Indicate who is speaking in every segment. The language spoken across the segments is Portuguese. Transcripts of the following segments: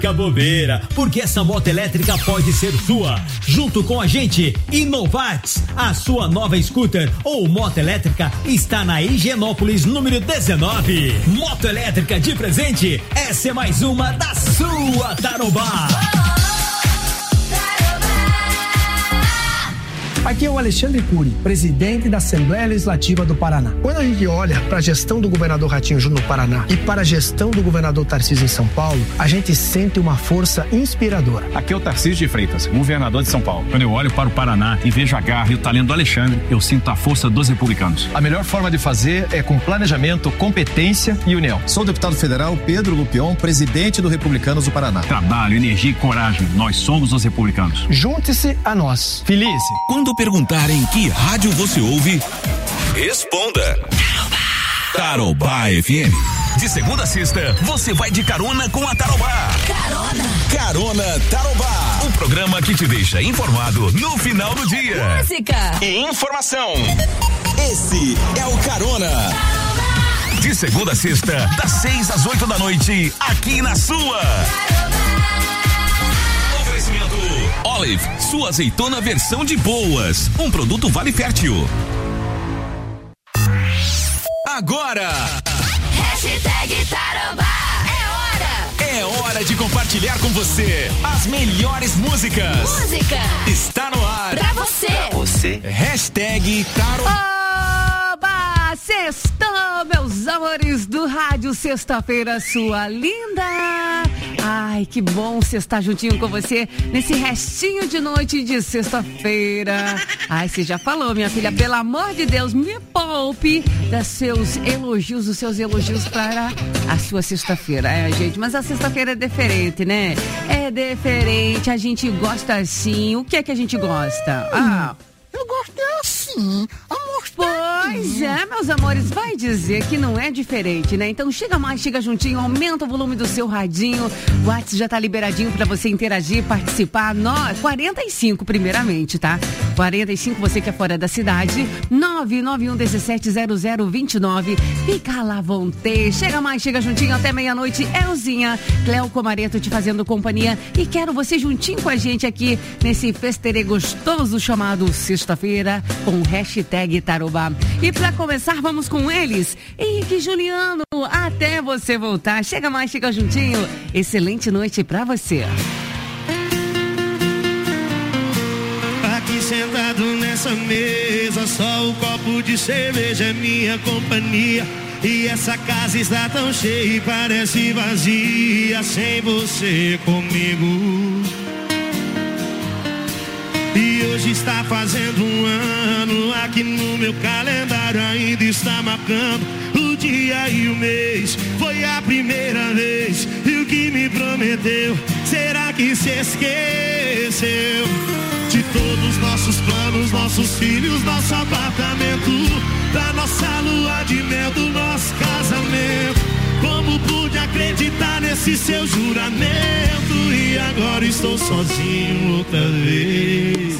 Speaker 1: Bobeira, porque essa moto elétrica pode ser sua. Junto com a gente, Inovax, a sua nova scooter ou moto elétrica está na Higienópolis número 19. Moto elétrica de presente, essa é mais uma da sua Tarobá.
Speaker 2: Aqui é o Alexandre Cury, presidente da Assembleia Legislativa do Paraná. Quando a gente olha para a gestão do governador Ratinho Júnior no Paraná e para a gestão do governador Tarcísio em São Paulo, a gente sente uma força inspiradora.
Speaker 3: Aqui é o Tarcísio de Freitas, governador de São Paulo. Quando eu olho para o Paraná e vejo a garra e o talento do Alexandre, eu sinto a força dos republicanos.
Speaker 4: A melhor forma de fazer é com planejamento, competência e união.
Speaker 5: Sou o deputado federal Pedro Lupion, presidente do Republicanos do Paraná.
Speaker 3: Trabalho, energia e coragem, nós somos os republicanos.
Speaker 2: Junte-se a nós. Felice.
Speaker 6: Quando perguntarem que rádio você ouve, responda Tarobá FM. De segunda a sexta, você vai de carona com a Tarobá. Carona Tarobá. O programa que te deixa informado no final do dia.
Speaker 7: Música
Speaker 6: e informação. Esse é o Carona. De segunda a sexta, das 6 às 8 da noite, aqui na sua. Olive, sua azeitona versão de boas. Um produto Vale Fértil. Agora.
Speaker 7: Hashtag Tarobá.
Speaker 6: É hora de compartilhar com você as melhores músicas.
Speaker 7: Música
Speaker 6: está no ar.
Speaker 7: Pra você.
Speaker 6: Hashtag Tarobá.
Speaker 8: Oba! Sextou, meus amores do rádio. Sexta-feira, sua linda. Ai, que bom estar juntinho com você nesse restinho de noite de sexta-feira. Ai, você já falou, minha filha, pelo amor de Deus, me poupe dos seus elogios para a sua sexta-feira. É, gente, mas a sexta-feira é diferente, né? É diferente, a gente gosta assim. O que é que a gente gosta?
Speaker 9: Eu gosto assim, amor.
Speaker 8: Pois é, meus amores, vai dizer que não é diferente, né? Então chega mais, chega juntinho, aumenta o volume do seu radinho. O WhatsApp já tá liberadinho pra você interagir, participar. 45 primeiramente, tá? 45, você que é fora da cidade. 991170029. Fica lá, vão ter. Chega mais, chega juntinho até meia-noite. Elzinha, Cléo Comareto te fazendo companhia. E quero você juntinho com a gente aqui nesse festerê gostoso chamado Sexta-feira com hashtag Tarobá. E pra começar, vamos com eles. Henrique e Juliano, até você voltar. Chega mais, chega juntinho. Excelente noite pra você.
Speaker 10: Aqui sentado nessa mesa, só o copo de cerveja é minha companhia. E essa casa está tão cheia e parece vazia sem você comigo. E hoje está fazendo um ano, aqui no meu calendário ainda está marcando o dia e o mês. Foi a primeira vez, e o que me prometeu, será que se esqueceu? De todos os nossos planos, nossos filhos, nosso apartamento, da nossa lua de mel, do nosso casamento. Como pude acreditar nesse seu juramento? E agora estou sozinho outra vez.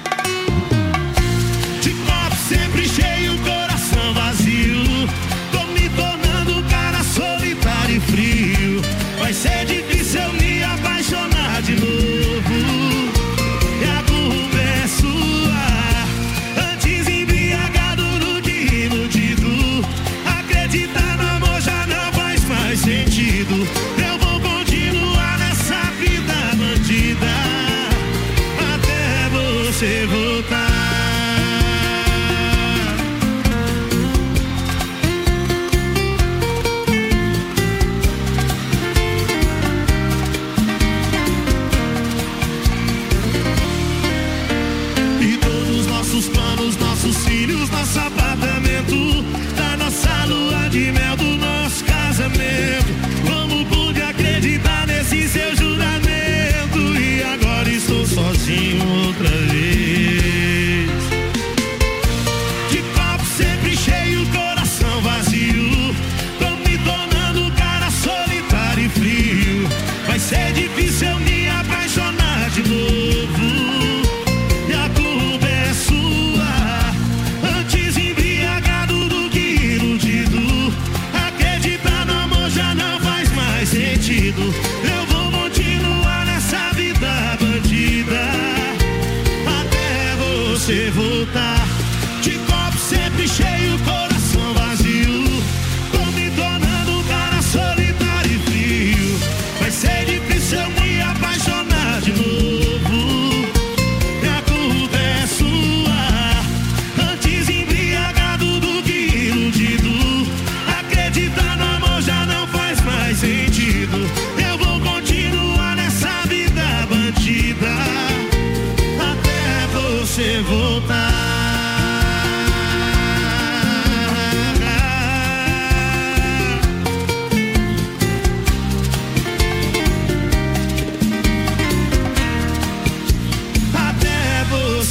Speaker 10: De copo sempre cheio, coração vazio. Tô me tornando um cara solitário e frio. Vai ser difícil eu me apaixonar de novo. E a culpa é sua. Antes embriagado do que iludido. Acreditar no amor já não faz mais sentido. Eu vou continuar nessa vida bandida até você voltar. E todos os nossos planos, nossos filhos, nosso apartamento, da nossa lua de mel, do nosso casamento. Como pude acreditar nesse seu juramento? E agora estou sozinho outra vez. De copo sempre cheio, coração vazio. Tô me tornando um cara solitário e frio. Vai ser difícil eu me apaixonar de novo. E a culpa é sua. Antes embriagado do que iludido. Acreditar no amor já não faz mais sentido. Eu vou continuar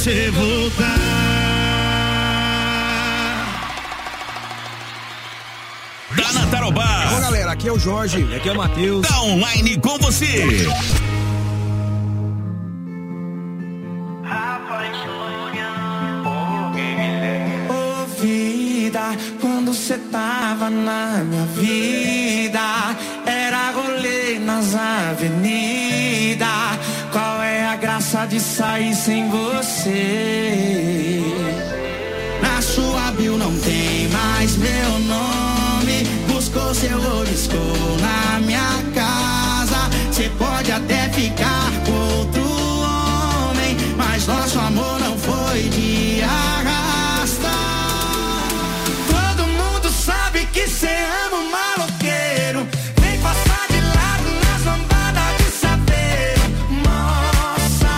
Speaker 10: você voltar.
Speaker 6: Tá na Tarobá.
Speaker 11: Bom, galera, aqui é o Jorge, aqui é o Matheus.
Speaker 6: Tá online com você.
Speaker 12: Ô vida, quando cê tava na minha vida, era rolê nas avenidas. Qual é a graça de sair sem você? Na sua bio não tem mais meu nome. Buscou seu riscou na minha casa. Cê pode até ficar com outro homem, mas nosso amor não foi de arrasta. Todo mundo sabe que cê ama o maloqueiro. Vem passar de lado nas lambadas de saber. Mó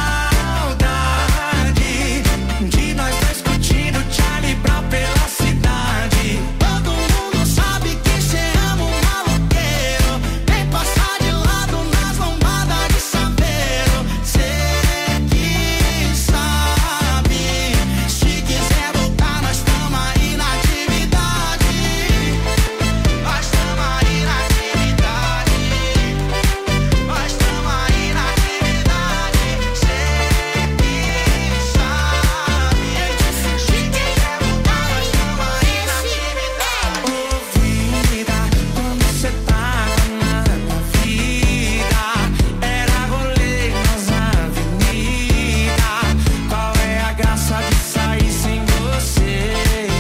Speaker 12: saudade de nós dois curtindo Charlie Brown pela cidade. Todo mundo sabe que cê ama o maloqueiro. Vem passar de lado nas lambadas de saber. Cê que sabe. Se quiser voltar, nós tamo aí na atividade. Nós tamo aí na atividade. Nós tamo aí na atividade. Cê que sabe. Se quiser voltar, nós tamo aí na atividade. Ô vida, quando cê tava na minha vida, era rolê nas avenidas. Qual é a graça de sair sem você?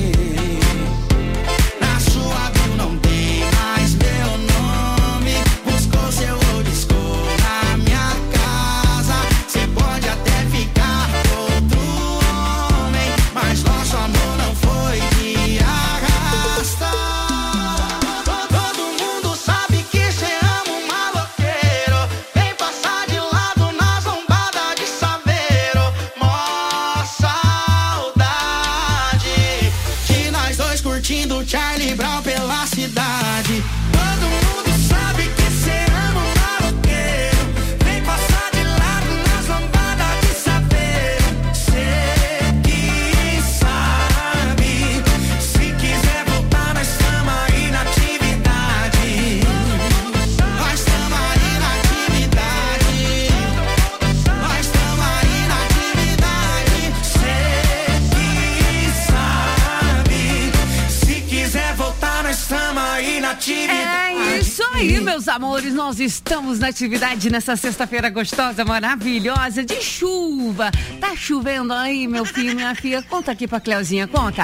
Speaker 12: Na sua bio não tem mais meu nome. Buscou seu riscou na minha casa. Cê pode até ficar com outro homem, mas nosso amor não foi de arrasta. Todo mundo sabe que cê ama o maloqueiro. Vem passar de lado nas lombadas de saveiro. Mó saudade de nós dois curtindo Charlie Brown pela cidade. Todo mundo sabe que cê ama o maloqueiro. Vem passar de lado nas lombadas de saveiro. Cê que sabe. Se quiser voltar, nós tamo aí na atividade. Nós tamo aí na atividade. Nós tamo aí na atividade. Cê que sabe. Se quiser voltar, nós tamo aí na atividade.
Speaker 8: É isso aí, meus amores. Nós estamos na atividade nessa sexta-feira gostosa, maravilhosa, de chuva. Tá chovendo aí, meu filho, minha filha? Conta aqui pra Cleuzinha, conta.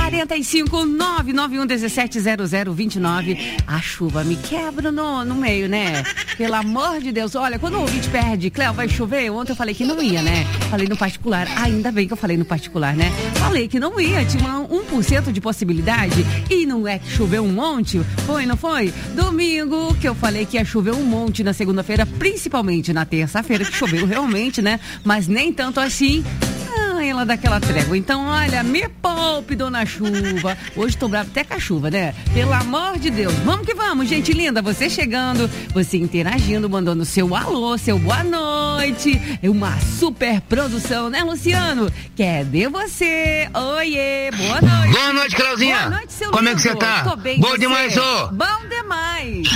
Speaker 8: 45991170029. A chuva me quebra no meio, né? Pelo amor de Deus. Olha, quando o ouvinte perde, Cleo, vai chover? Ontem eu falei que não ia, né? Falei no particular. Ainda bem que eu falei no particular, né? Falei que não ia, tinha 1% de possibilidade. E não é que choveu um monte? Foi, não foi? Domingo, que eu falei que ia chover um monte na segunda-feira, principalmente na terça-feira, que choveu realmente, né? Mas nem tanto assim. Ela dá aquela trégua. Então, olha, me poupe, dona chuva. Hoje tô bravo até com a chuva, né? Pelo amor de Deus. Vamos que vamos, gente linda. Você chegando, você interagindo, mandando seu alô, seu boa noite. É uma super produção, né, Luciano? Cadê você? Oiê, boa noite.
Speaker 13: Boa noite, Cleuzinha.
Speaker 8: Boa noite, seu
Speaker 13: Como
Speaker 8: lindo.
Speaker 13: é que você tá?
Speaker 8: Tô bem,
Speaker 13: bom
Speaker 8: você?
Speaker 13: Demais, ô.
Speaker 8: Bom demais.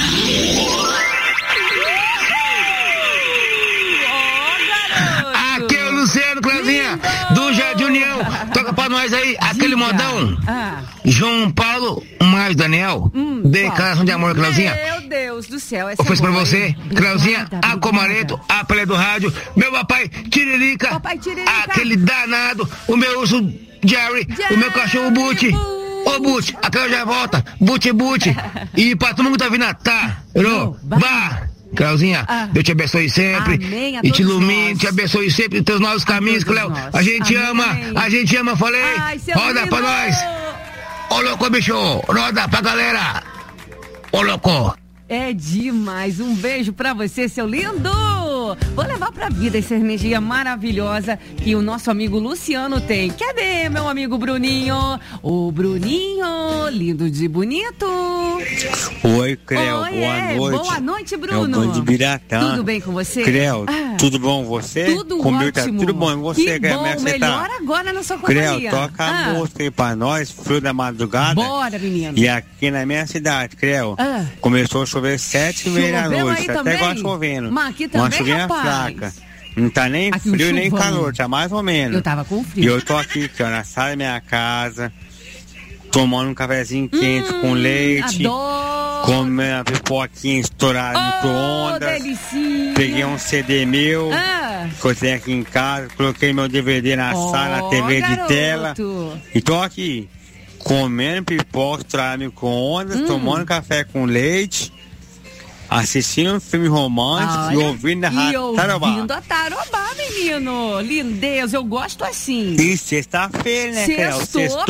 Speaker 13: Aqui é o Luciano, Cleuzinha, do Jardim União. Toca pra nós aí, aquele modão. João Paulo, mais Daniel. Declaração de amor, Cleuzinha.
Speaker 8: Meu Deus do céu. Essa
Speaker 13: Ofereço pra
Speaker 8: boa,
Speaker 13: você,
Speaker 8: hein?
Speaker 13: Cleuzinha,
Speaker 8: Obrigada,
Speaker 13: a Comareto, a Pelé do Rádio, meu papai Tiririca, aquele danado, o meu urso Jerry, o meu cachorro Buti. Ô Buti, a Cleo já volta, Buti. E pra todo mundo que tá vindo, tá? Bah! Cleuzinha, Deus te abençoe sempre.
Speaker 8: Amém,
Speaker 13: e te ilumine, te abençoe sempre nos teus novos caminhos, Cleo. A gente ama, falei. Roda pra nós. Ô louco, bicho, roda pra galera. Ô louco.
Speaker 8: É demais. Um beijo pra você, seu lindo. Vou levar pra vida essa energia maravilhosa que o nosso amigo Luciano tem. Cadê meu amigo Bruninho? Ô Bruninho, lindo de bonito.
Speaker 14: Oi, Creu, boa noite.
Speaker 8: Boa noite, Bruno.
Speaker 14: É o Bom de Biratã.
Speaker 8: Tudo bem com você?
Speaker 14: Creu, Tudo bom você?
Speaker 8: Tudo
Speaker 14: Comigo
Speaker 8: ótimo.
Speaker 14: Tá tudo bom. E você,
Speaker 8: que bom,
Speaker 14: como é que você
Speaker 8: melhor
Speaker 14: tá?
Speaker 8: agora na sua companhia.
Speaker 14: Creu, toca a música aí pra nós, Frio da Madrugada.
Speaker 8: Bora, menino.
Speaker 14: E aqui na minha cidade, Creu, começou a chover 7h30 da noite. Até agora chovendo.
Speaker 8: Mas aqui também,
Speaker 14: uma chuvinha fraca. Não tá nem
Speaker 8: aqui
Speaker 14: frio nem calor, tá mais ou menos.
Speaker 8: Eu tava com frio.
Speaker 14: E eu tô aqui, ó, na sala da minha casa, tomando um cafezinho quente com leite.
Speaker 8: Adoro.
Speaker 14: Comendo uma pipoquinha estourada no micro-ondas.
Speaker 8: Delicinha.
Speaker 14: Peguei um CD meu, que eu tenho aqui em casa, coloquei meu DVD na sala, na TV de tela. E tô aqui, comendo pipoca estourada no micro-ondas, tomando café com leite. Assistindo um filme romântico e ouvindo a Rádio Tarobá.
Speaker 8: Ouvindo a Tarobá, menino. Lindeza, eu gosto assim.
Speaker 14: E sexta-feira, né, Creu?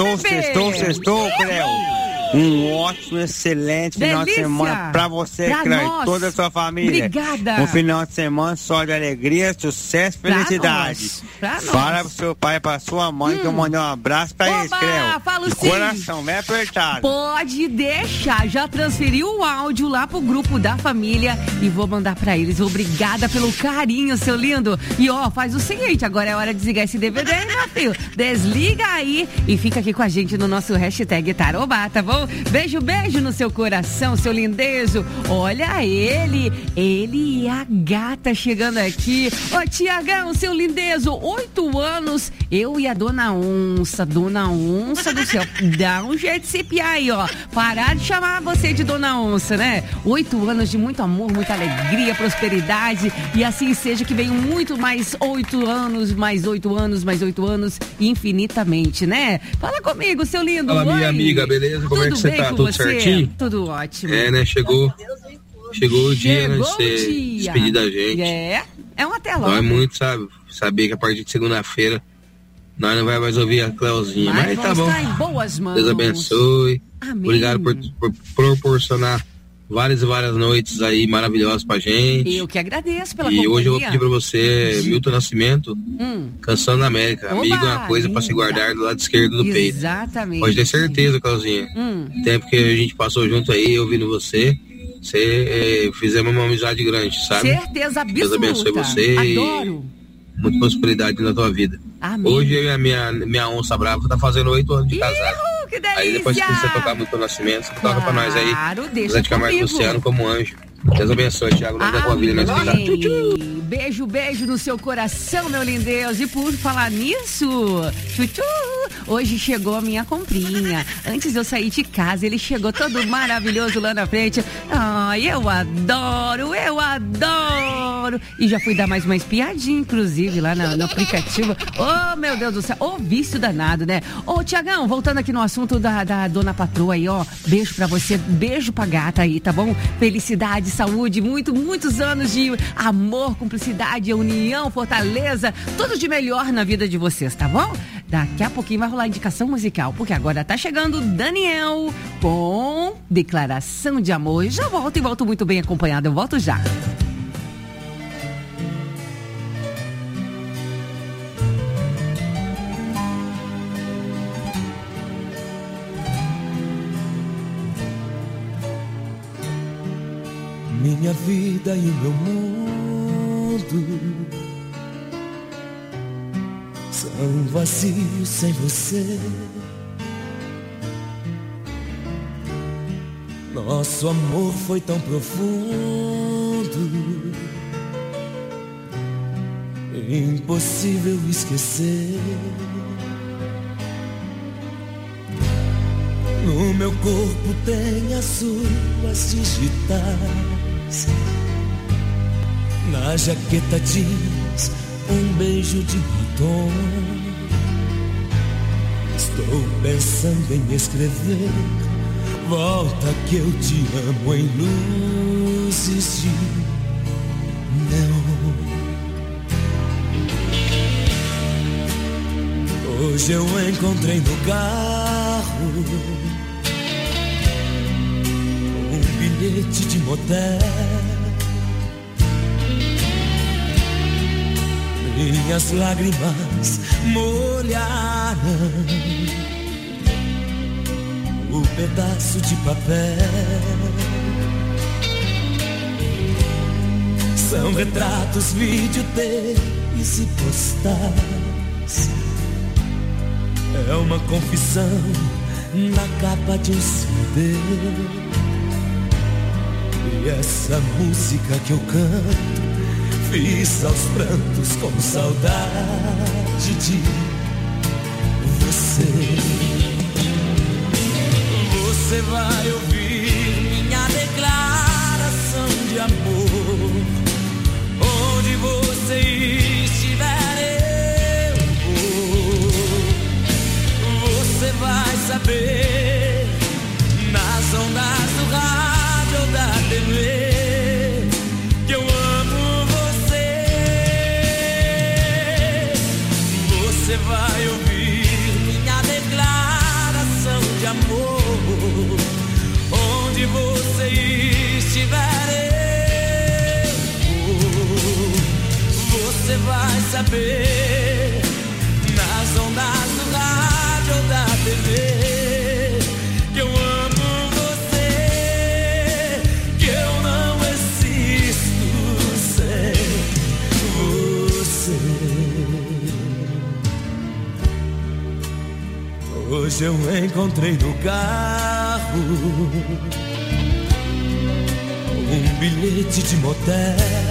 Speaker 14: Sextou, Creu. Um ótimo, excelente final de semana pra você, Creu, e toda a sua família.
Speaker 8: Obrigada.
Speaker 14: Um final de semana só de alegria, sucesso e felicidade. Fala pro seu pai e pra sua mãe que eu mandei um abraço pra eles, Creu.
Speaker 8: Falo
Speaker 14: de coração, bem apertado.
Speaker 8: Pode deixar, já transferi o áudio lá pro grupo da família e vou mandar pra eles. Obrigada pelo carinho, seu lindo. E ó, faz o seguinte, agora é hora de desligar esse DVD, meu filho. Desliga aí e fica aqui com a gente no nosso hashtag Tarobá, tá bom? Beijo, beijo no seu coração, seu lindezo. Olha ele e a gata chegando aqui. Ô, Tiagão, seu lindezo, 8 anos, eu e a Dona Onça do céu, dá um jeito de se piar aí, ó. Parar de chamar você de Dona Onça, né? 8 anos de muito amor, muita alegria, prosperidade, e assim seja, que venham muito mais 8 anos, mais 8 anos, mais 8 anos, infinitamente, né? Fala comigo, seu lindo.
Speaker 15: Fala, minha amiga, beleza? Como é que você tá? Tudo certinho?
Speaker 8: Tudo ótimo.
Speaker 15: É, né? Chegou o dia, né? De ser despedir da gente.
Speaker 8: É um até logo.
Speaker 15: Dói muito, sabe? Saber que a partir de segunda-feira nós não vai mais ouvir a Cleuzinha. Mas tá bom.
Speaker 8: Em boas mãos.
Speaker 15: Deus abençoe.
Speaker 8: Amém.
Speaker 15: Obrigado por proporcionar várias e várias noites aí maravilhosas pra gente.
Speaker 8: Eu que agradeço pela companhia.
Speaker 15: E hoje eu vou pedir pra você, Milton Nascimento, Canção da América. Oba, amigo é uma coisa pra se guardar do lado esquerdo do peito.
Speaker 8: Exatamente.
Speaker 15: Pode ter certeza, Clauzinha. Tempo que a gente passou junto aí, ouvindo você fizemos uma amizade grande, sabe?
Speaker 8: Certeza absoluta.
Speaker 15: Deus abençoe você.
Speaker 8: Adoro.
Speaker 15: E muita prosperidade na tua vida.
Speaker 8: Amém.
Speaker 15: Hoje eu e a minha onça brava tá fazendo 8 anos de casado.
Speaker 8: Que delícia.
Speaker 15: Aí depois que você tocar muito no Nascimento, você toca pra nós aí.
Speaker 8: Deixa
Speaker 15: de Camargo Luciano como anjo. Deus abençoe, Thiago. Nós da tua vida, nós que
Speaker 8: Beijo, beijo no seu coração, meu lindeus. E por falar nisso, chuchu, hoje chegou a minha comprinha. Antes de eu sair de casa, ele chegou todo maravilhoso lá na frente. Ai, eu adoro. E já fui dar mais uma espiadinha, inclusive, lá no aplicativo. Oh, meu Deus do céu. Ô, vício danado, né? Ô, Tiagão, voltando aqui no assunto da dona patroa aí, ó. Beijo pra você, beijo pra gata aí, tá bom? Felicidade, saúde, muitos anos de amor, cumplicidade, união, fortaleza, tudo de melhor na vida de vocês, tá bom? Daqui a pouquinho vai rolar indicação musical, porque agora tá chegando Daniel com Declaração de Amor. E já volto e volto muito bem acompanhado, eu volto já.
Speaker 16: Minha vida e o meu mundo são vazios sem você. Nosso amor foi tão profundo, impossível esquecer. No meu corpo tem as suas digitais, na jaqueta jeans um beijo de batom. Estou pensando em escrever: volta que eu te amo, em luzes de neon. Hoje eu encontrei no carro um bilhete de motel. Minhas lágrimas molharam o pedaço de papel. São retratos, videoteis e postais. É uma confissão na capa de um CD. E essa música que eu canto, fiz aos prantos com saudade de você. Você vai ouvir minha declaração de amor. Onde você estiver, eu vou. Você vai saber nas ondas do rádio ou da TV que eu amo você. Você vai ouvir minha declaração de amor. Onde você estiver, você vai saber nas ondas do rádio ou da TV que eu amo você, que eu não existo sem você. Hoje eu encontrei no carro um bilhete de motel.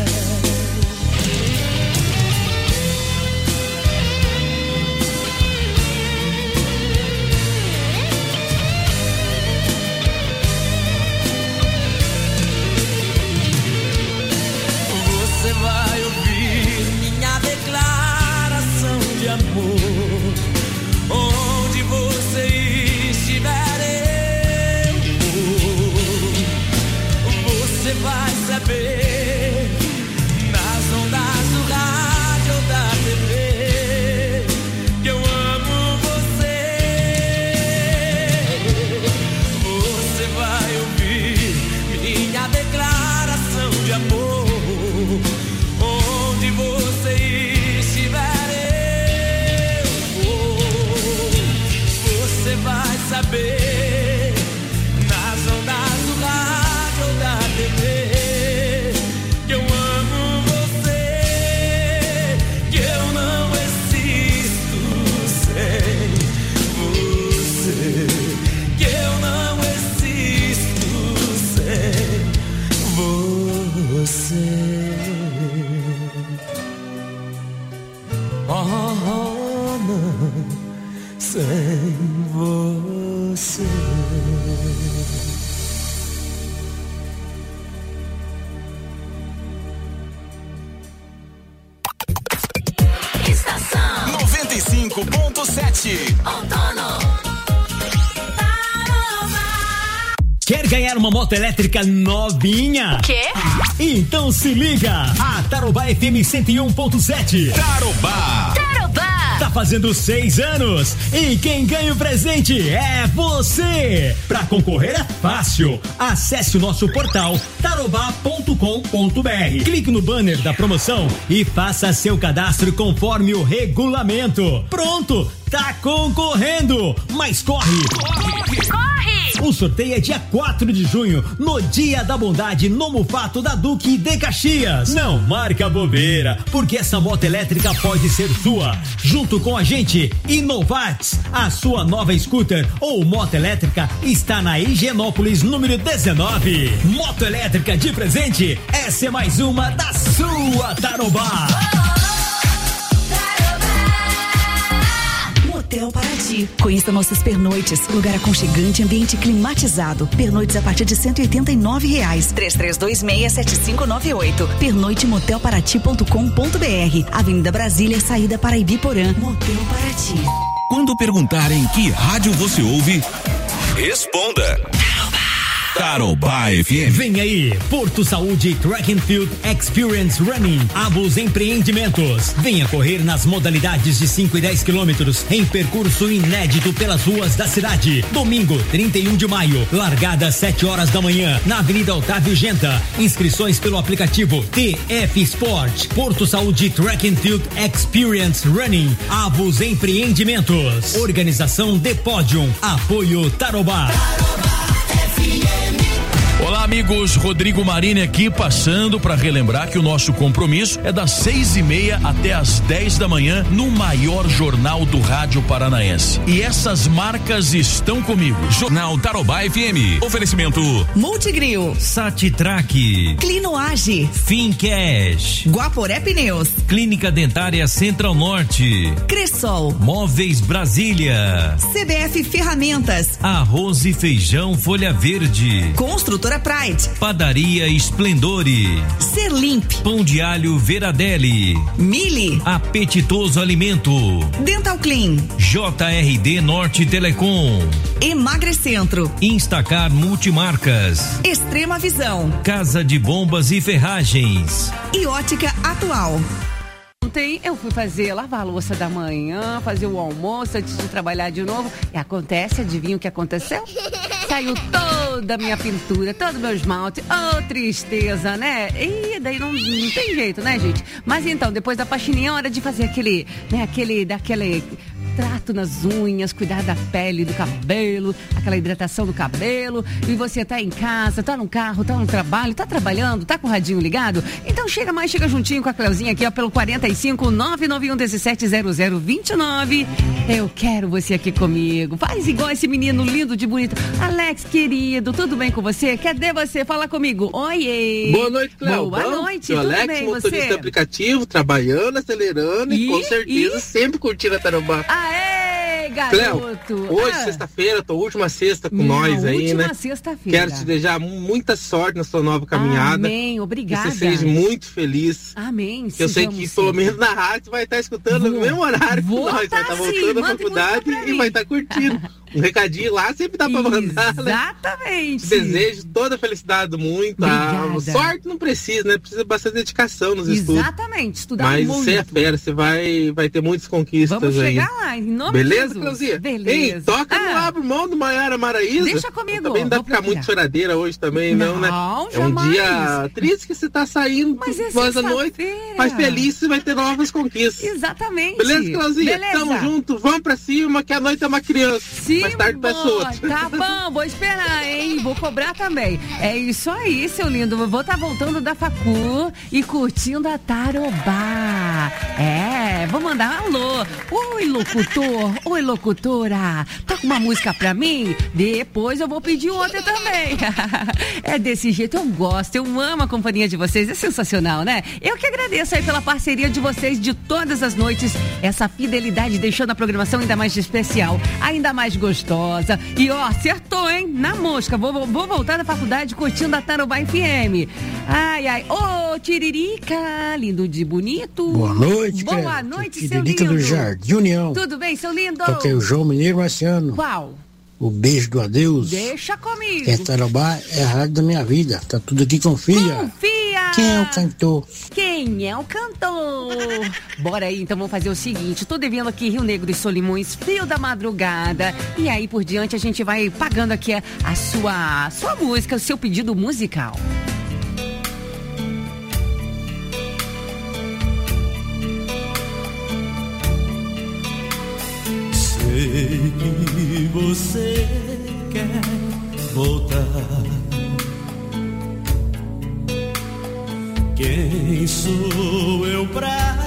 Speaker 16: Você vai ouvir minha declaração de amor. Onde você estiver, eu vou. Você vai saber nas ondas do rádio ou da TV que eu amo você. Você vai ouvir minha declaração de amor. Onde você estiver, eu vou. Você vai saber nas ondas do rádio ou da TV que eu amo você, que eu não existo sem você, que eu não existo sem você. Oh, não, sem você.
Speaker 6: Estação 95.7.
Speaker 7: Outono.
Speaker 1: Quer ganhar uma moto elétrica novinha?
Speaker 7: Quê?
Speaker 1: Então se liga! A Tarobá FM 101.7.
Speaker 6: Tarobá.
Speaker 1: Tá fazendo 6 anos e quem ganha o presente é você. Pra concorrer é fácil. Acesse o nosso portal tarobá.com.br. Clique no banner da promoção e faça seu cadastro conforme o regulamento. Pronto, tá concorrendo. Mas corre! O sorteio é dia 4 de junho, no Dia da Bondade, no Mufato da Duque de Caxias. Não marca bobeira, porque essa moto elétrica pode ser sua. Junto com a gente, Inovax, a sua nova scooter ou moto elétrica está na Higienópolis número 19. Moto elétrica de presente, essa é mais uma da sua Tarobá.
Speaker 17: Motel Paraty. Conheça nossas pernoites, lugar aconchegante, ambiente climatizado. Pernoites a partir de R$189. 33267598. Pernoitemotelparati.com.br. Avenida Brasília, saída para Ibiporã. Motel Paraty.
Speaker 6: Quando perguntarem que rádio você ouve, responda. Tarobá FM.
Speaker 1: Vem aí, Porto Saúde Track and Field Experience Running, Abus Empreendimentos. Venha correr nas modalidades de 5 e 10 quilômetros em percurso inédito pelas ruas da cidade. Domingo, 31 de maio, largada às 7 horas da manhã, na Avenida Otávio Genta. Inscrições pelo aplicativo TF Sport. Porto Saúde Track and Field Experience Running, Abus Empreendimentos. Organização The Podium. Apoio Tarobá.
Speaker 18: Olá, Olá, amigos, Rodrigo Marini aqui, passando para relembrar que o nosso compromisso é das 6:30 até as 10 da manhã no maior jornal do rádio paranaense. E essas marcas estão comigo.
Speaker 6: Jornal Tarobá FM. Oferecimento
Speaker 17: Multigril,
Speaker 1: Satitrack,
Speaker 17: Clinoage,
Speaker 1: Fincash,
Speaker 17: Guaporé Pneus,
Speaker 1: Clínica Dentária Central Norte,
Speaker 17: Cressol,
Speaker 1: Móveis Brasília,
Speaker 17: CBF Ferramentas,
Speaker 1: Arroz e Feijão Folha Verde,
Speaker 17: Construtora Pride,
Speaker 1: Padaria Esplendore,
Speaker 17: Serlimp,
Speaker 1: Pão de Alho Veradelli,
Speaker 17: Mili,
Speaker 1: Apetitoso Alimento,
Speaker 17: Dental Clean,
Speaker 1: JRD Norte Telecom,
Speaker 17: Emagrecentro,
Speaker 1: Instacar Multimarcas,
Speaker 17: Extrema Visão,
Speaker 1: Casa de Bombas e Ferragens
Speaker 17: e Ótica Atual.
Speaker 8: Ontem eu fui lavar a louça da manhã, fazer o almoço antes de trabalhar de novo. E acontece, adivinha o que aconteceu? Saiu toda a minha pintura, todo o meu esmalte. Oh, tristeza, né? E daí não tem jeito, né, gente? Mas então, depois da faxininha, é hora de fazer aquele trato nas unhas, cuidar da pele, do cabelo, aquela hidratação do cabelo. E você tá em casa, tá no carro, tá no trabalho, tá trabalhando, tá com o radinho ligado? Então chega juntinho com a Cleuzinha aqui, ó, pelo 45 991 17 0029. Eu quero você aqui comigo. Faz igual esse menino lindo de bonito. Alex, querido, tudo bem com você? Cadê você? Fala comigo. Oiê.
Speaker 19: Boa noite, Cleo.
Speaker 8: Boa noite,
Speaker 19: tudo
Speaker 8: Alex,
Speaker 19: bem, motorista aplicativo, trabalhando, acelerando e com certeza sempre curtindo a Tarobá.
Speaker 8: Aê, garoto!
Speaker 19: Cleo, hoje, sexta-feira, tua última sexta com nós aí, né?
Speaker 8: Sexta-feira.
Speaker 19: Quero te desejar muita sorte na sua nova caminhada.
Speaker 8: Amém, obrigada.
Speaker 19: Que você seja muito feliz.
Speaker 8: Amém.
Speaker 19: Eu sei que pelo menos na rádio você vai estar escutando no mesmo horário que nós. Vai estar voltando da faculdade e vai estar curtindo. Um recadinho lá sempre dá pra mandar, né?
Speaker 8: Exatamente.
Speaker 19: Desejo toda a felicidade do mundo. Sorte não precisa, né? Precisa bastante dedicação nos estudos.
Speaker 8: Exatamente, estudar
Speaker 19: mas
Speaker 8: muito.
Speaker 19: Mas você é fera, você vai ter muitas conquistas.
Speaker 8: Vamos
Speaker 19: aí.
Speaker 8: Chegar lá, em nome
Speaker 19: Beleza,
Speaker 8: de Jesus.
Speaker 19: Cleuzinha?
Speaker 8: Beleza.
Speaker 19: Ei, toca no abro mão do Maiara Maraíza.
Speaker 8: Deixa comigo.
Speaker 19: Também não dá pra ficar muito choradeira hoje também, não, né? É um dia triste que você tá saindo depois da noite, mas feliz você vai ter novas conquistas.
Speaker 8: Exatamente.
Speaker 19: Beleza, Cleuzinha? Tamo junto, vamos pra cima, que a noite é uma criança.
Speaker 8: Sim,
Speaker 19: mais tarde peça outra.
Speaker 8: Tá bom, vou esperar, hein? Vou cobrar também. É isso aí, seu lindo. Vou estar voltando da facu e curtindo a Tarobá. Vou mandar um alô. Oi, locutor. Oi, locutora. Toca uma música pra mim? Depois eu vou pedir outra também. É desse jeito, eu gosto. Eu amo a companhia de vocês. É sensacional, né? Eu que agradeço aí pela parceria de vocês de todas as noites. Essa fidelidade deixando a programação ainda mais especial, ainda mais gostosa. E ó, acertou, hein? Na mosca. Vou voltar da faculdade curtindo a Tarobá FM. Ai, ai. Ô, Tiririca, lindo de bonito.
Speaker 20: Boa noite,
Speaker 8: Boa noite, seu
Speaker 20: Tiririca
Speaker 8: lindo.
Speaker 20: do Jardim União.
Speaker 8: Tudo bem, seu lindo?
Speaker 20: Toquei o João Mineiro Marciano.
Speaker 8: Qual?
Speaker 20: O beijo do adeus.
Speaker 8: Deixa comigo.
Speaker 20: Que Tarobá é a rádio da minha vida. Tá tudo aqui, confia.
Speaker 8: Confia.
Speaker 20: Quem é o cantor?
Speaker 8: Quem é o cantor? Bora aí, então vamos fazer o seguinte. Tô devendo aqui Rio Negro e Solimões, Fio da Madrugada. E aí por diante a gente vai pagando aqui a sua música, o seu pedido musical.
Speaker 10: Sei que você quer voltar. Quem sou eu pra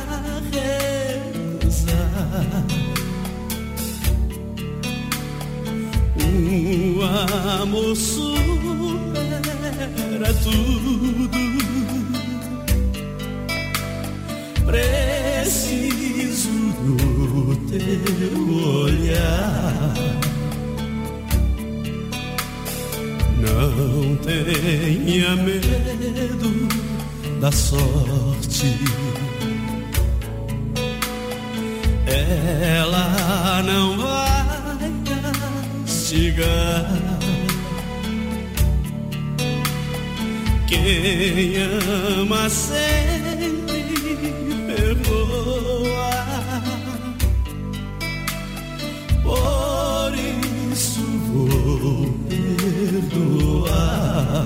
Speaker 10: rezar? Um amor supera tudo. Preciso do teu olhar. Não tenha medo da sorte. Ela não vai castigar. Quem ama sempre perdoa. Por isso vou perdoar.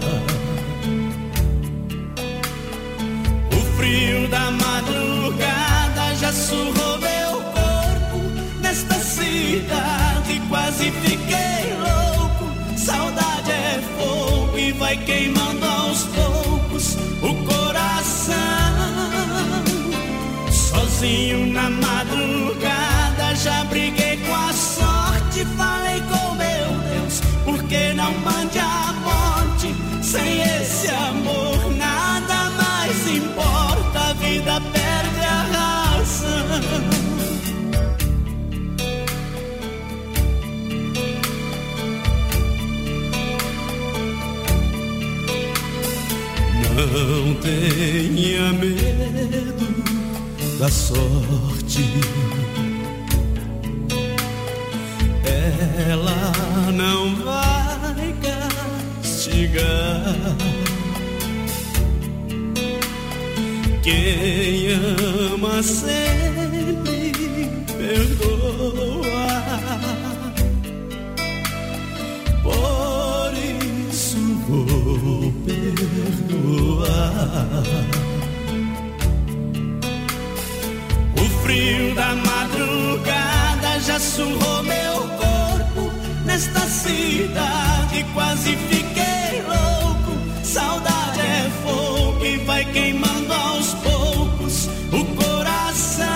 Speaker 10: O frio da madrugada já surrou meu corpo. Nesta cidade quase fiquei louco. Saudade é fogo e vai queimando
Speaker 12: Sozinho na madrugada, já briguei com a sorte. Falei com meu Deus, por que não mande a morte? Sem esse amor nada mais importa, a vida perde a razão. Não tenha medo da sorte, ela não vai castigar. Quem ama sempre perdoa, por isso vou perdoar. O frio da madrugada já surrou meu corpo. Nesta cidade quase fiquei louco. Saudade é fogo que vai queimando aos poucos o coração.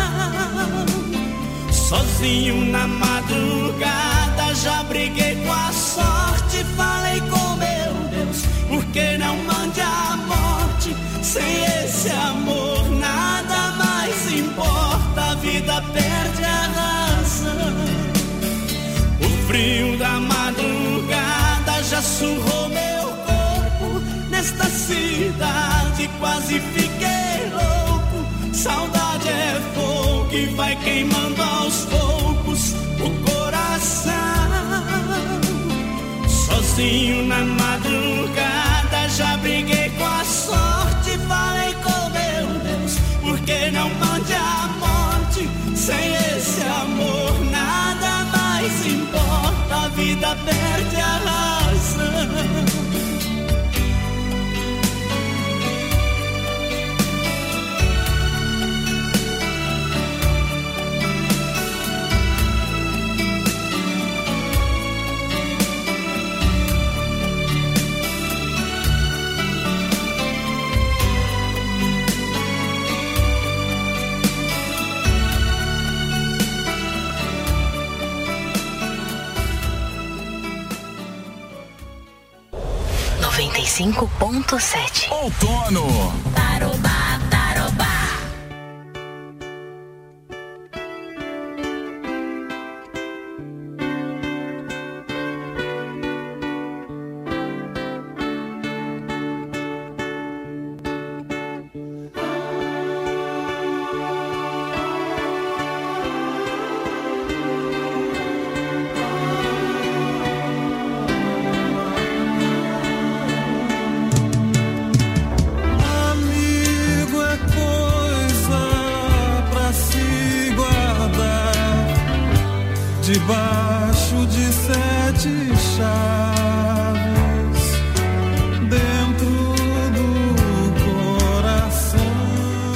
Speaker 12: Sozinho na madrugada, já briguei com a sorte. Falei com meu Deus, por que não mande a morte? Sem esse amor nada mais importa, a vida perde a razão. O frio da madrugada já surrou meu corpo. Nesta cidade quase fiquei louco. Saudade é fogo que vai queimando aos poucos o coração. Sozinho na madrugada, já briguei com a sorte. Falei com meu Deus, por que não mande a morte? Sem esse amor nada mais importa, a vida perde a razão.
Speaker 6: Outono.
Speaker 7: Tarobá, tarobá.
Speaker 10: Debaixo de 7 chaves, dentro do coração,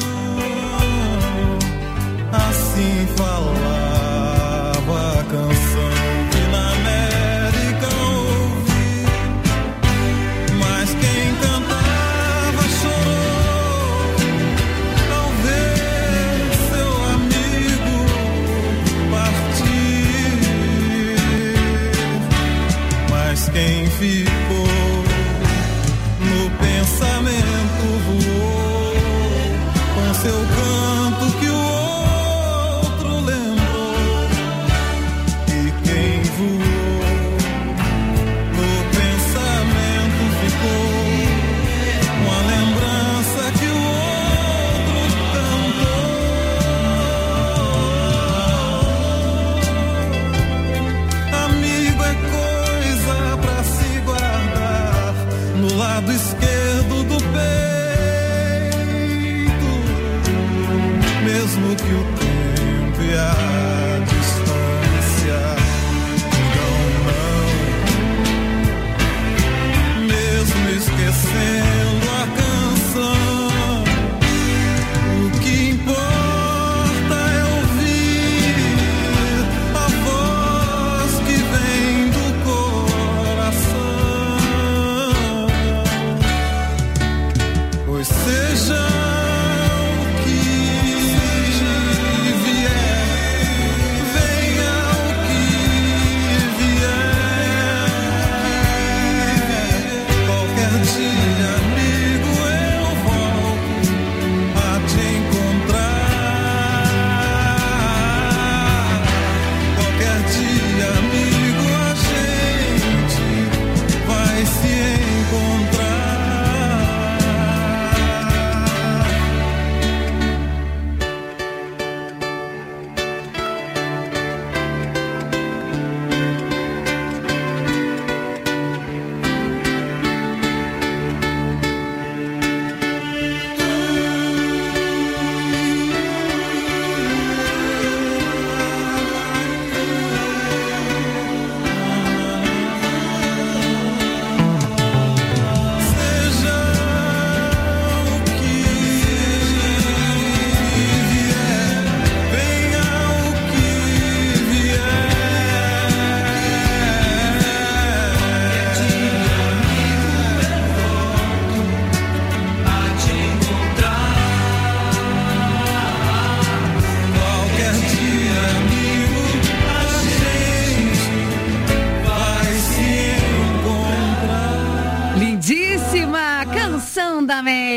Speaker 10: assim falava a canção que na América ouvi. Mas quem cantava chorou ao ver seu amigo partir. Mas quem ficou no pensamento voou com seu canto que o outro lembrou. E quem voou no pensamento ficou com a lembrança que o outro cantou. Amigo é coisa pra se guardar no lado esquerdo do peito, mesmo que o tempo e a distância digam não, mesmo esquecendo a canção. O que importa é ouvir a voz que vem do coração. Pois seja o que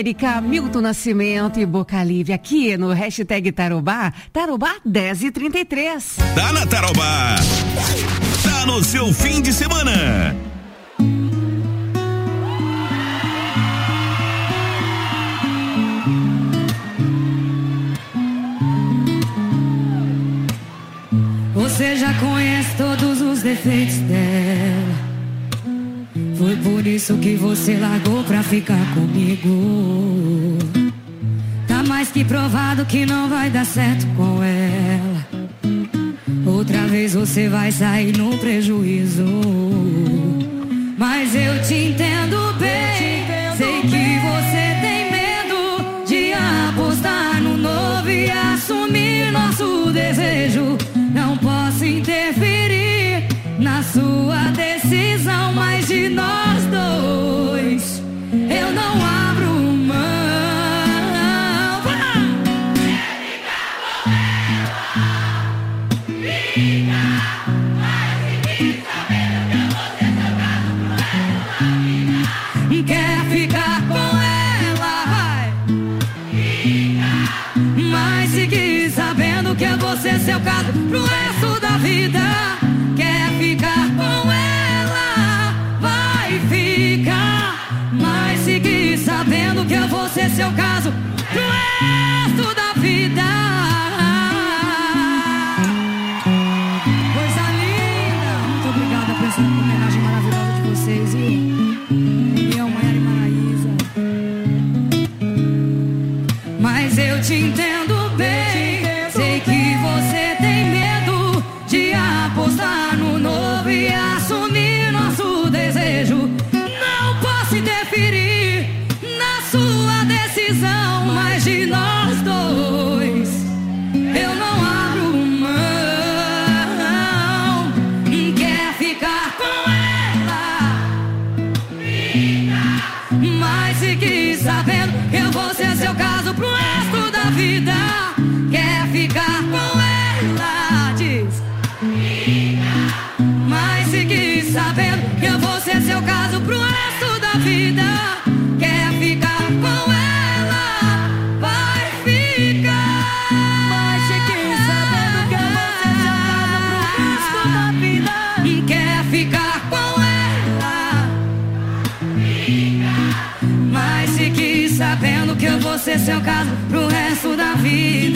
Speaker 8: Érica, Milton Nascimento e Boca Livre aqui no hashtag Tarobá, Tarobá 10h33.
Speaker 6: Tá na Tarobá, tá no seu fim de semana.
Speaker 21: Você já conhece todos os defeitos dela. Foi por isso que você largou pra ficar comigo. Tá mais que provado que não vai dar certo com ela. Outra vez você vai sair no prejuízo. Mas eu te entendo bem. Sei que você tem medo de apostar no novo e assumir nosso desejo. Não posso interferir na sua decisão, mas de nós dois eu não abro mão. Quer ficar com ela, vai. Mas seguir sabendo que é você seu caso pro resto da vida. Quer ficar com ela, vai ficar. Mas seguir sabendo que é você seu caso pro resto da vida. Coisa linda. Muito obrigada por essa homenagem maravilhosa de vocês. E eu, Maiara e Maraísa. Mas eu te entendo bem. Sei que você tem medo de apostar no novo e assumir nosso desejo. Não posso interferir na sua decisão, mas de nós dois eu não abro mão. Quer ficar com ela, mas seguir sabendo que eu vou ser seu caso pro resto da vida. Quer ficar com ela, diz. Mas seguir sabendo que eu vou ser seu caso pro resto da vida. Quer ficar com ela, vai ficar. Mas seguir sabendo que eu vou ser seu caso pro resto da vida. Quer ficar com ela, mas seguir sabendo que eu vou ser seu caso pro resto da vida.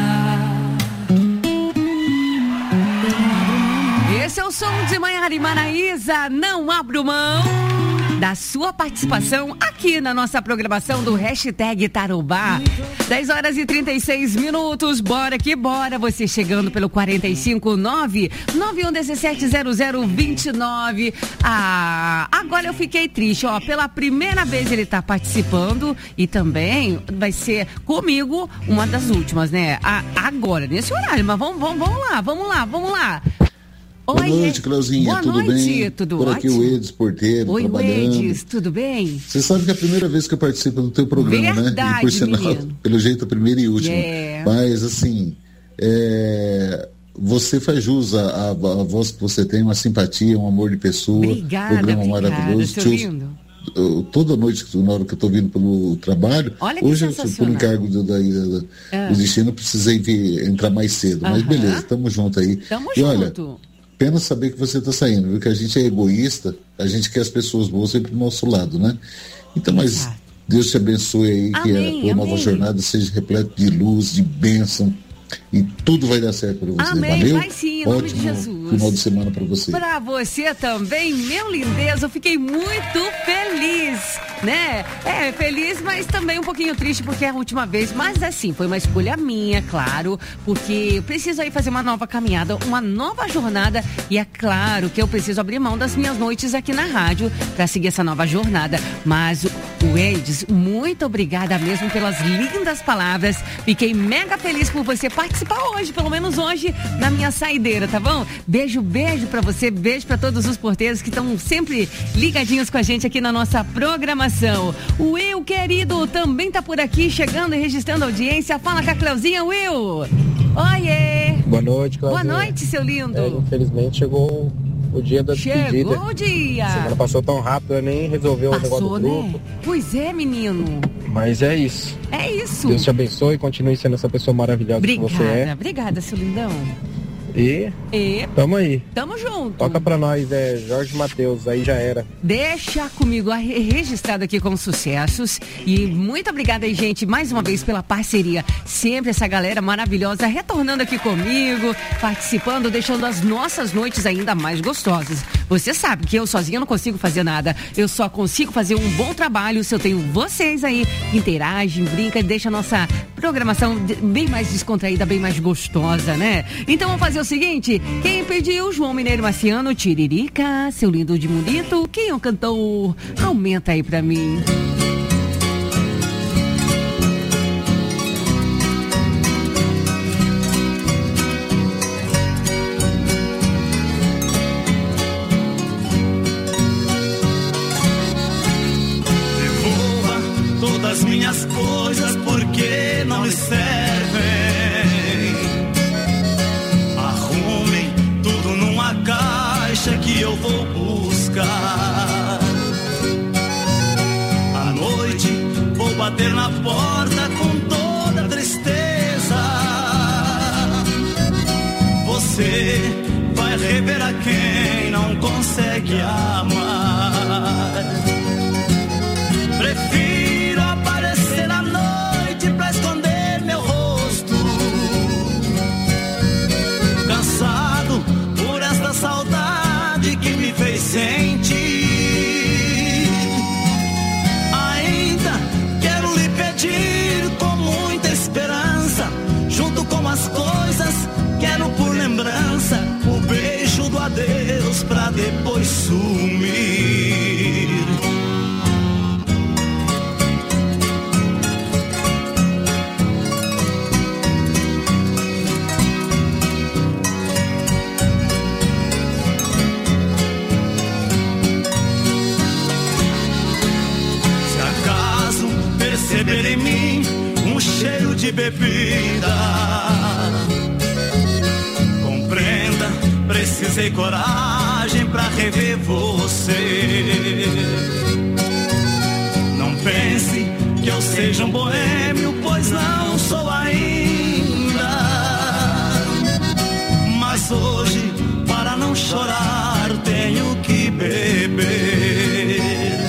Speaker 8: Esse é o som de Maiara e Maraísa, não abro mão da sua participação aqui na nossa programação do hashtag Tarobá. 10h36, bora que bora, você chegando pelo 459-9117-0029. Agora eu fiquei triste, ó, pela primeira vez ele tá participando e também vai ser comigo uma das últimas, né? Agora, nesse horário, mas vamos lá.
Speaker 22: Boa noite, Clauzinha, tudo bem?
Speaker 8: Tudo
Speaker 22: Por aqui
Speaker 8: ótimo.
Speaker 22: o Edis Porteiro,
Speaker 8: Oi,
Speaker 22: trabalhando.
Speaker 8: Edis, tudo bem?
Speaker 22: Você sabe que é a primeira vez que eu participo do teu programa,
Speaker 8: Verdade,
Speaker 22: né? E por sinal,
Speaker 8: menino.
Speaker 22: pelo jeito, a primeira e última.
Speaker 8: Yeah.
Speaker 22: Mas, assim, você faz jus à voz que você tem, uma simpatia, um amor de pessoa.
Speaker 8: Obrigada,
Speaker 22: programa maravilhoso.
Speaker 8: seu lindo.
Speaker 22: Toda noite, na hora que eu estou vindo pelo trabalho,
Speaker 8: Olha que
Speaker 22: hoje, por
Speaker 8: sensacional.
Speaker 22: encargo do destino, eu precisei entrar mais cedo. Mas beleza, estamos juntos aí.
Speaker 8: Tamo
Speaker 22: e olha,
Speaker 8: junto.
Speaker 22: pena saber que você está saindo, viu? Que a gente é egoísta, a gente quer as pessoas boas sempre do nosso lado, né? Então, mas Deus te abençoe aí, que a tua nova jornada seja repleta de luz, de bênção, e tudo vai dar certo para você.
Speaker 8: Amém,
Speaker 22: valeu?
Speaker 8: vai sim, em nome de
Speaker 22: Ótimo
Speaker 8: Jesus.
Speaker 22: final de semana para você.
Speaker 8: Pra você também, meu lindeza, eu fiquei muito feliz, né? Feliz, mas também um pouquinho triste porque é a última vez, mas assim, foi uma escolha minha, claro, porque eu preciso aí fazer uma nova caminhada, uma nova jornada, e é claro que eu preciso abrir mão das minhas noites aqui na rádio pra seguir essa nova jornada, mas o Edis, muito obrigada mesmo pelas lindas palavras, fiquei mega feliz por você participar hoje, pelo menos hoje, na minha saideira, tá bom? Beijo pra você, beijo pra todos os porteiros que estão sempre ligadinhos com a gente aqui na nossa programação. O Will, querido, também tá por aqui, chegando e registrando audiência. Fala com a Cleuzinha, Will. Oiê.
Speaker 23: Boa noite, Cleuzinha.
Speaker 8: Boa noite, seu lindo.
Speaker 23: Infelizmente chegou o dia da despedida.
Speaker 8: Chegou o dia.
Speaker 23: Semana passou tão rápido, eu nem resolvi o negócio do grupo.
Speaker 8: Né? Pois é, menino.
Speaker 23: Mas é isso.
Speaker 8: É isso.
Speaker 23: Deus te abençoe e continue sendo essa pessoa maravilhosa que você é.
Speaker 8: Obrigada, seu lindão.
Speaker 23: E tamo aí.
Speaker 8: Tamo junto.
Speaker 23: Toca pra nós, Jorge Mateus, aí já era.
Speaker 8: Deixa comigo registrado aqui como sucessos. E muito obrigada aí, gente, mais uma vez pela parceria. Sempre essa galera maravilhosa retornando aqui comigo, participando, deixando as nossas noites ainda mais gostosas. Você sabe que eu sozinha não consigo fazer nada. Eu só consigo fazer um bom trabalho se eu tenho vocês aí. Interagem, brinca e deixa a nossa programação bem mais descontraída, bem mais gostosa, né? Então vamos fazer o seguinte, quem pediu? João Mineiro Marciano, Tiririca, seu lindo de bonito. Quem o cantou? Aumenta aí pra mim.
Speaker 10: Devolva todas as minhas coisas porque não lhe servem. Caixa que eu vou buscar. À noite vou bater na porta com toda tristeza. Você vai rever a quem não consegue amar. Prefiro aparecer à noite pra esconder meu rosto. Cansado esta saudade que me fez sentir. Ainda quero lhe pedir com muita esperança, junto com as coisas, quero por lembrança o beijo do adeus pra depois sumir. Perceber em mim um cheiro de bebida. Compreenda, precisei coragem pra rever você. Não pense que eu seja um boêmio, pois não sou ainda. Mas hoje, para não chorar, tenho que beber.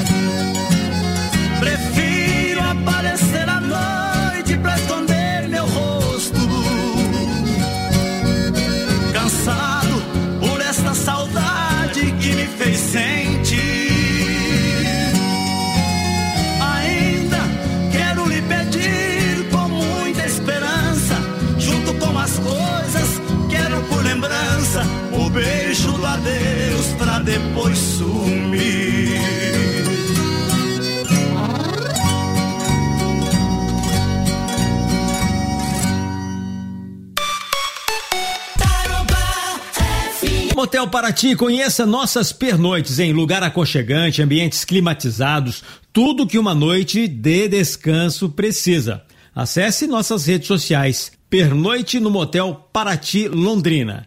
Speaker 10: Aparecer à noite pra esconder meu rosto. Cansado por esta saudade que me fez sentir. Ainda quero lhe pedir com muita esperança, junto com as coisas, quero por lembrança o beijo do adeus pra depois sumir.
Speaker 1: Motel Paraty, conheça nossas pernoites em lugar aconchegante, ambientes climatizados, tudo que uma noite de descanso precisa. Acesse nossas redes sociais, Pernoite no Motel Paraty, Londrina.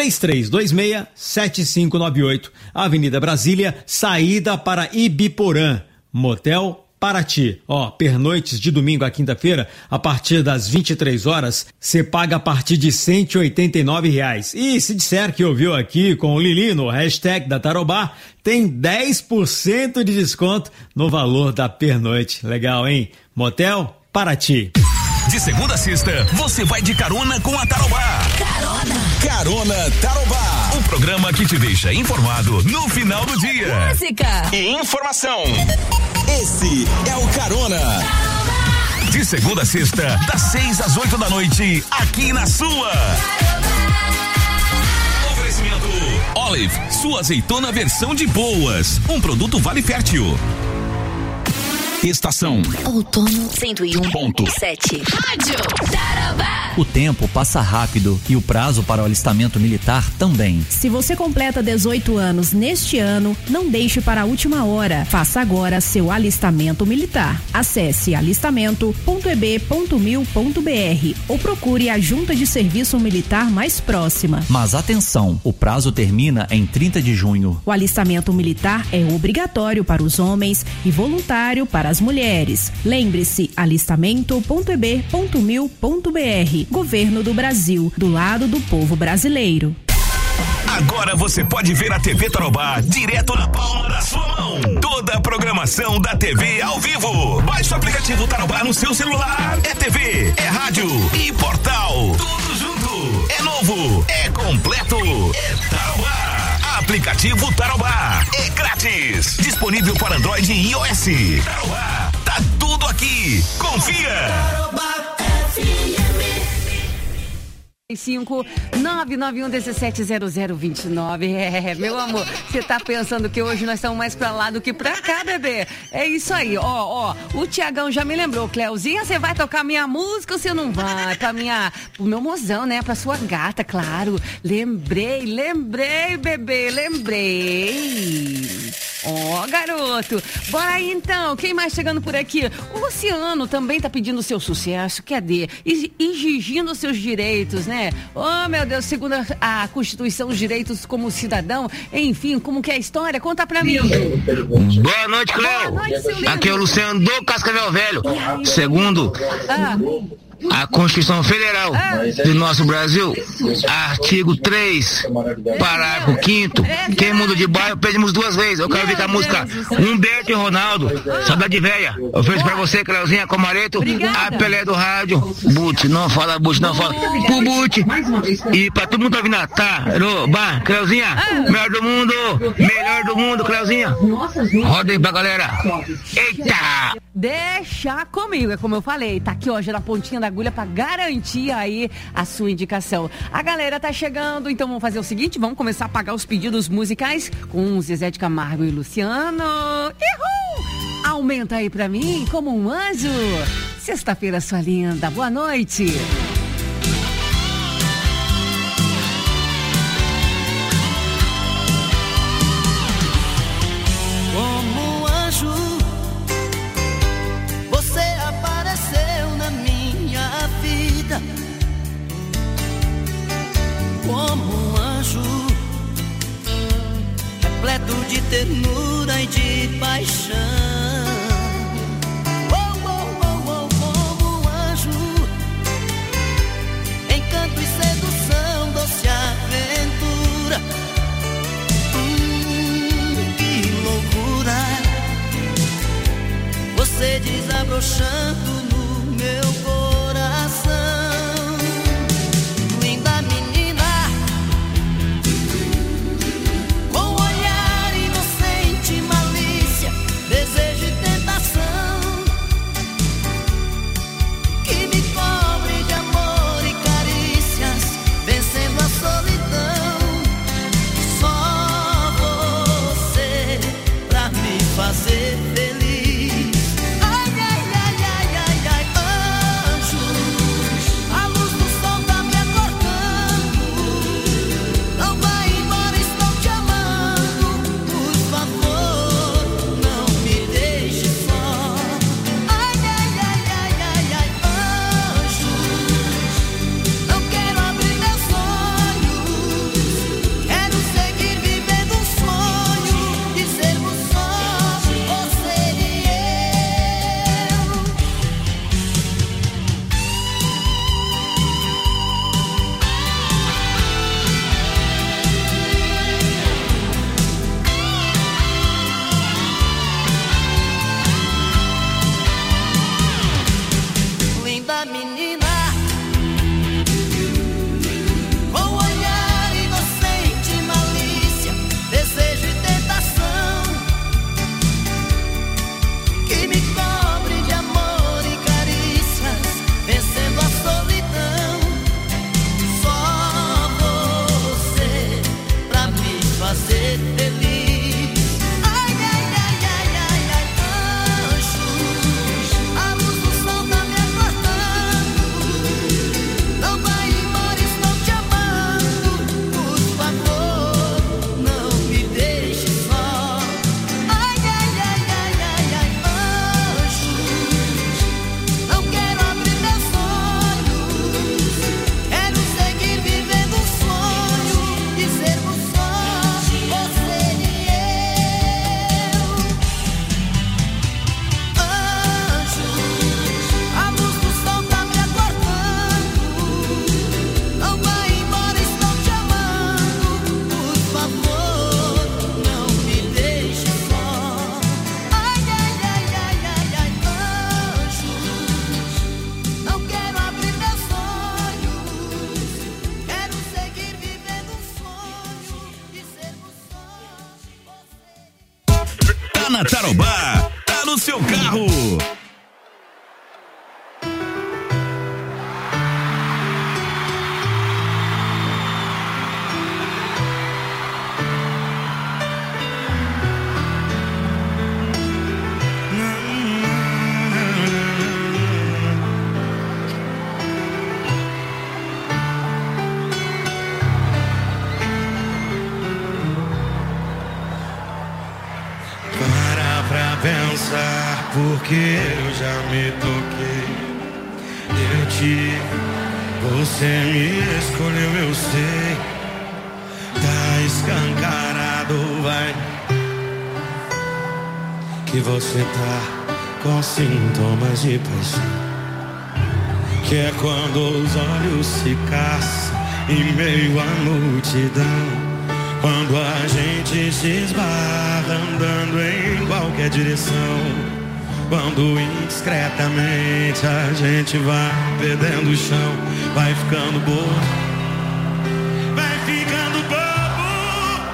Speaker 1: 3326-7598, Avenida Brasília, saída para Ibiporã, Motel Paraty. Pernoites de domingo a quinta-feira, a partir das 23 horas, você paga a partir de R$189. E se disser que ouviu aqui com o Lili no hashtag da Tarobá, tem 10% de desconto no valor da pernoite. Legal, hein? Motel Paraty.
Speaker 6: De segunda a sexta, você vai de carona com a Tarobá. Carona Tarobá. O programa que te deixa informado no final do dia.
Speaker 21: Música
Speaker 6: e informação. Esse é o Carona. De segunda a sexta, das 6 às 8 da noite, aqui na sua. Oferecimento Olive, sua azeitona versão de boas. Um produto Vale Fértil. Estação
Speaker 17: Outono 101.7.
Speaker 21: Rádio Tarobá.
Speaker 3: O tempo passa rápido e o prazo para o alistamento militar também.
Speaker 4: Se você completa 18 anos neste ano, não deixe para a última hora. Faça agora seu alistamento militar. Acesse alistamento.eb.mil.br ou procure a junta de serviço militar mais próxima.
Speaker 3: Mas atenção, o prazo termina em 30 de junho.
Speaker 4: O alistamento militar é obrigatório para os homens e voluntário para das Mulheres. Lembre-se, alistamento.eb.mil.br. Governo do Brasil, do lado do povo brasileiro.
Speaker 6: Agora você pode ver a TV Tarobá direto na palma da sua mão. Toda a programação da TV ao vivo. Baixe o aplicativo Tarobá no seu celular. É TV, é rádio e portal. Tudo junto. É novo, é completo. É Tarobá. Aplicativo Tarobá. É grátis. Disponível para Android e iOS. Tarobá. Tá tudo aqui. Confia. Tarobá FM.
Speaker 8: 991170029. Meu amor, você tá pensando que hoje nós estamos mais pra lá do que pra cá, bebê? É isso aí, ó, o Tiagão já me lembrou, Cleuzinha, você vai tocar minha música ou você não vai? Pro meu mozão, né? Pra sua gata, claro. Lembrei, bebê, lembrei. Ó, garoto. Bora aí, então. Quem mais chegando por aqui? O Luciano também tá pedindo o seu sucesso. Cadê? Exigindo os seus direitos, né? Oh, meu Deus, segundo a Constituição, os direitos como cidadão. Enfim, como que é a história? Conta pra mim.
Speaker 13: Boa noite, Cleo. Aqui é o Luciano do Cascavel Velho. Segundo a Constituição Federal do nosso Brasil, artigo 3, parágrafo 5º, quem muda de bairro pedimos 2 vezes. Eu quero ver com a música Humberto e Ronaldo, saudade velha. Eu ofereço pra você, Cleuzinha Comareto, a Pelé do rádio. Bute, não fala, Bute, não fala. Pro Bute. E pra todo mundo tá vindo, Tarobá, Cleuzinha, melhor do mundo, Cleuzinha. Roda aí pra galera. Eita!
Speaker 8: Deixa comigo, é como eu falei, tá aqui, ó, já na pontinha da agulha pra garantir aí a sua indicação. A galera tá chegando, então vamos fazer o seguinte, vamos começar a pagar os pedidos musicais com Zezé de Camargo e Luciano. Uhul! Aumenta aí pra mim como um anjo. Sexta-feira, sua linda. Boa noite.
Speaker 12: Como um anjo, repleto de ternura e de paixão. Como um anjo, encanto e sedução, doce aventura. Que loucura, você desabrochando no meu coração. Desejo
Speaker 6: na Tarobá, tá no seu carro.
Speaker 10: Porque eu já me toquei, você me escolheu, eu sei, tá escancarado, vai, que você tá com sintomas de paixão, que é quando os olhos se caçam em meio à multidão. Quando a gente se esbarra andando em qualquer direção. Quando indiscretamente a gente vai perdendo o chão. Vai ficando bobo, vai ficando bobo.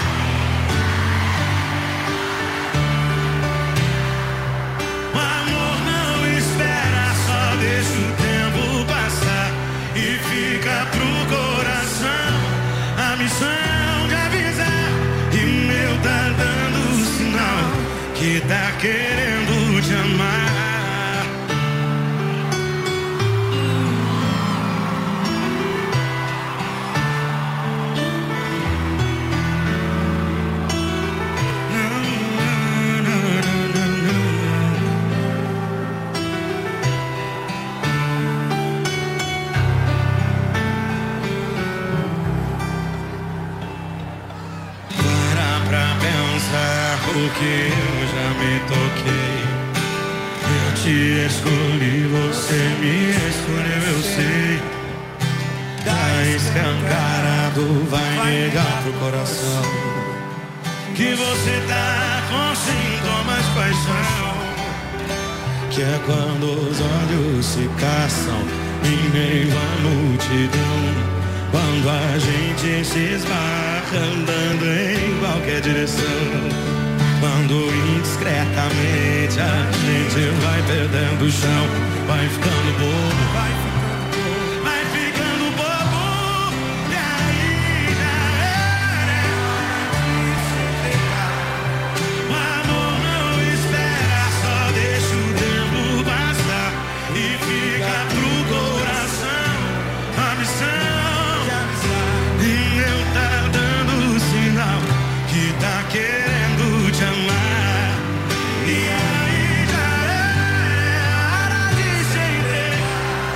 Speaker 10: O amor não espera, só deixa o tempo passar. E fica pro coração a missão tá dando sinal que tá querendo te amar. Porque eu já me toquei, eu te escolhi, você me escolheu, eu sei. Tá escancarado, vai negar pro coração que você tá com sintomas de paixão, que é quando os olhos se caçam em meio à multidão. Quando a gente se esbarra andando em qualquer direção. Quando indiscretamente a gente vai perdendo o chão. Vai ficando bobo, vai ficando bobo. E aí já era. O amor não espera, só deixa o tempo passar. E fica pro coração a missão de avisar. E eu tá dando sinal que tá querendo te amar. E aí já é hora de se entregar.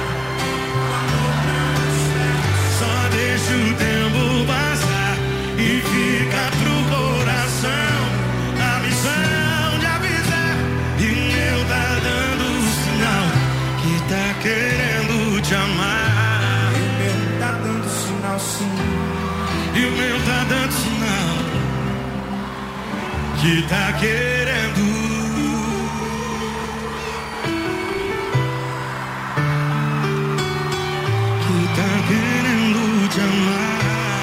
Speaker 10: Só deixa o tempo passar e fica pro coração a missão de avisar. E o meu tá dando sinal que tá querendo te amar. E o meu tá dando sinal, sim. E o meu tá dando sinal que tá querendo. Que tá querendo te amar.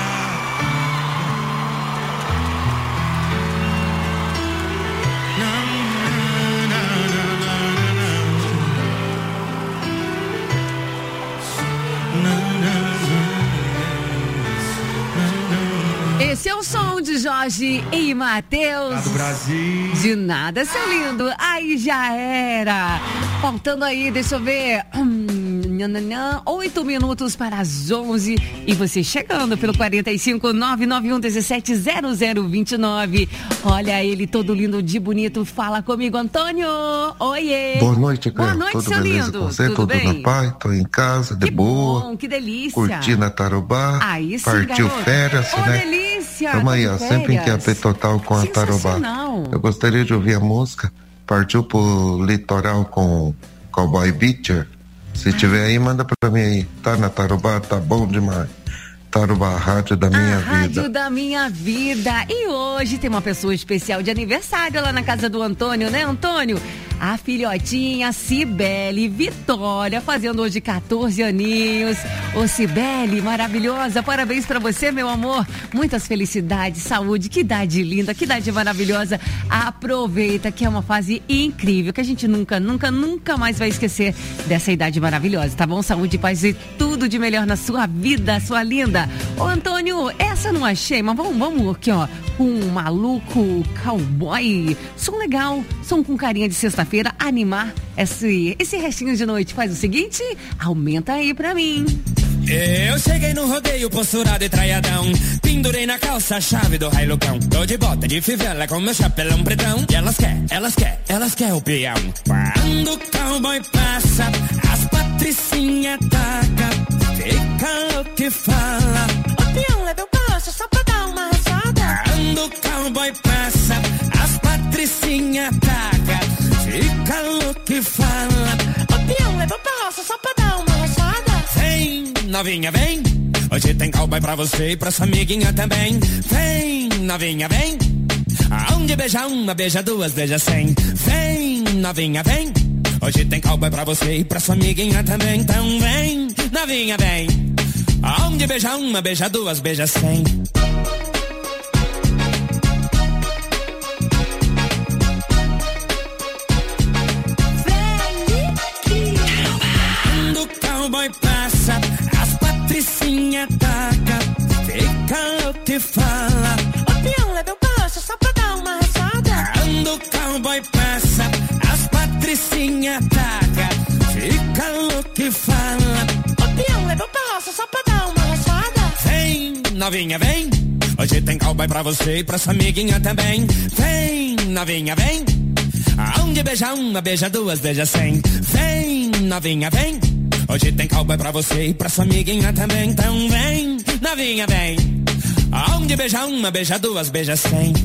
Speaker 8: Esse é o som de Jorge e Matheus.
Speaker 10: Do Brasil.
Speaker 8: De nada, seu lindo. Aí já era. Faltando aí, deixa eu ver. 8 minutos para as 11. E você chegando pelo 45991170029. Olha ele todo lindo de bonito. Fala comigo, Antônio. Oiê.
Speaker 2: Boa noite, Cléo.
Speaker 8: Boa noite,
Speaker 2: tudo
Speaker 8: seu
Speaker 2: beleza
Speaker 8: lindo.
Speaker 2: Com você?
Speaker 8: Tudo bem?
Speaker 2: Na paz? Tô em casa, de boa.
Speaker 8: Bom, que delícia.
Speaker 2: Curtindo a Tarobá.
Speaker 8: Aí sim,
Speaker 2: partiu
Speaker 8: garoto.
Speaker 2: férias, né?
Speaker 8: Delícia.
Speaker 2: Tamo aí, ó, sempre em QAP Total com a Tarobá. Eu gostaria de ouvir a música. Partiu pro litoral com Cowboy Beacher. Se tiver aí, manda pra mim aí. Tá na Tarobá, tá bom demais. Tarobá, rádio da minha vida.
Speaker 8: Rádio da minha vida. E hoje tem uma pessoa especial de aniversário lá na casa do Antônio, né, Antônio? a filhotinha Cibele Vitória, fazendo hoje 14 aninhos. Ô Cibele, maravilhosa, parabéns pra você, meu amor. Muitas felicidades, saúde, que idade linda, que idade maravilhosa. Aproveita que é uma fase incrível, que a gente nunca mais vai esquecer dessa idade maravilhosa, tá bom? Saúde, paz e tudo de melhor na sua vida, sua linda. Ô Antônio, essa não achei, mas vamos aqui, ó, com um maluco cowboy. Som legal, som com carinha de sexta-feira, animar esse restinho de noite. Faz o seguinte, aumenta aí pra mim.
Speaker 16: Eu cheguei no rodeio, posturado e traiadão. Pendurei na calça a chave do railucão. Tô de bota de fivela com meu chapelão pretão. E elas quer o peão. Quando o cowboy passa, as patricinhas taca. Fica louco e fala: o peão leva o passo só pra dar uma rosada. Quando o cowboy passa, as patricinhas taca. Fica louco e fala: o peão leva o passo só pra dar uma rosada. Vem, novinha, vem. Hoje tem cowboy pra você e pra sua amiguinha também. Vem, novinha, vem. Aonde beija uma, beija duas, beija 100. Vem, novinha, vem. Hoje tem cowboy pra você e pra sua amiguinha também. Então vem, novinha, vem. Aonde beija uma, beija duas, beija 100. Quando o cowboy passa, as patricinhas taca. Fica louco e fala: o peão leva o passo só pra dar uma rosada. Quando o cowboy passa, as patricinhas taca. Fica louco e fala: o peão leva o passo só pra dar uma rosada. Vem, novinha, vem. Hoje tem cowboy pra você e pra sua amiguinha também. Vem, novinha, vem. Aonde beija uma, beija duas, beija 100. Vem, novinha, vem. Hoje tem cowboy pra você e pra sua amiguinha também. Então vem, novinha, vem. Aonde beija uma, beija duas, beija 100.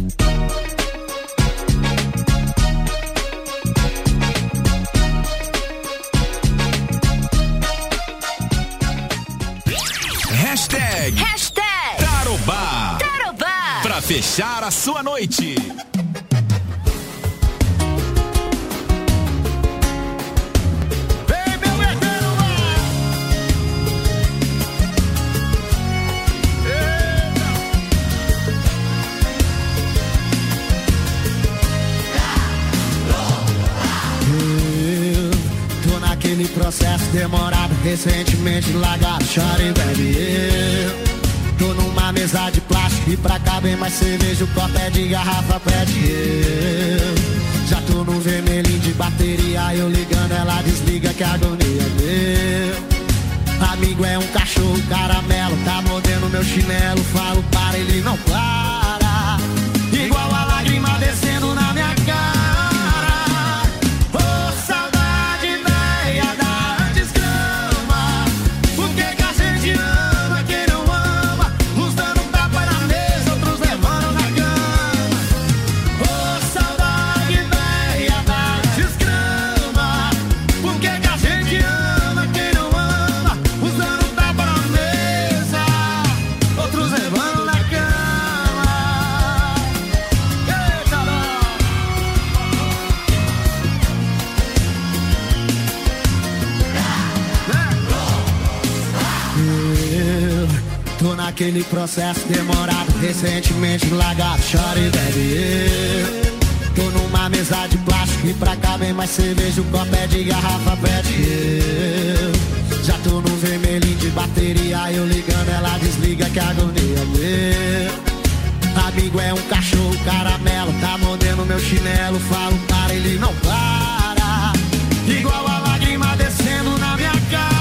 Speaker 6: Hashtag Tarobá. Pra fechar a sua noite.
Speaker 12: Aquele processo demorado, recentemente largado, chora e bebe. Eu tô numa mesa de plástico e pra caber mais cerveja, o copo é de garrafa, pede eu. Já tô no vermelhinho de bateria, eu ligando, ela desliga que a agonia é meu. Amigo é um cachorro caramelo, tá mordendo meu chinelo, falo para, ele não para. Igual a lágrima descendo na minha cara. Aquele processo demorado, recentemente largado, chora e bebe. Tô numa mesa de plástico e pra cá vem mais cerveja, o copo é de garrafa, pede eu. Já tô no vermelhinho de bateria, eu ligando, ela desliga que a agonia é meu. Amigo é um cachorro caramelo, tá mordendo meu chinelo, falo para, ele não para. Igual a lágrima descendo na minha cara.